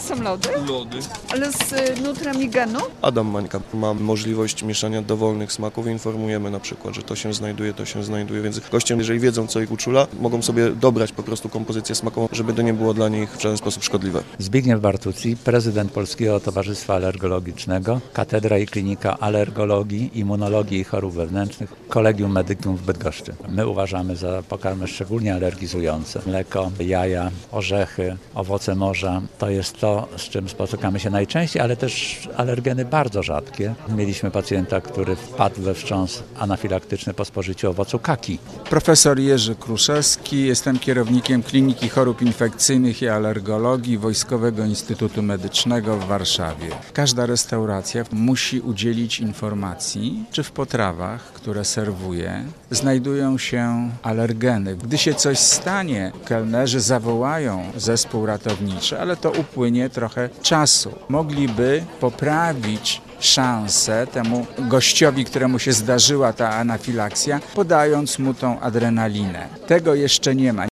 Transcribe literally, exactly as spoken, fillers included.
są lody? Lody. Ale z y, Nutramigenu? Adam Mańka ma możliwość mieszania dowolnych smaków i informujemy na przykład, że to się znajduje, to się znajduje, więc goście, jeżeli wiedzą co ich uczula, mogą sobie dobrać po prostu kompozycję smakową, żeby to nie było dla nich w żaden sposób szkodliwe. Zbigniew Bartucci, prezydent Polskiego Towarzystwa Alergologicznego, Katedra i Klinika Alergologii, Immunologii i Chorób Wewnętrznych, Collegium Medicum w Bydgoszczy. My uważamy za pokarmy szczególnie alergizujące. Mleko, jaja, orzechy, owoce morza. To jest to, z czym spotykamy się najczęściej, ale też alergeny bardzo rzadkie. Mieliśmy pacjenta, który wpadł we wstrząs anafilaktyczny po spożyciu owocu kaki. Profesor Jerzy Kruszewski, jestem kierownikiem Kliniki Chorób Infekcyjnych i Alergologii Wojskowego Instytutu Medycznego w Warszawie. Każda restauracja musi udzielić informacji, czy w potrawach, które serwuje, znajdują się alergeny. Gdy się coś stanie, kelnerzy zawołają zespół ratowniczy, ale to upłynie trochę czasu. Mogliby poprawić szansę temu gościowi, któremu się zdarzyła ta anafilakcja, podając mu tą adrenalinę. Tego jeszcze nie ma.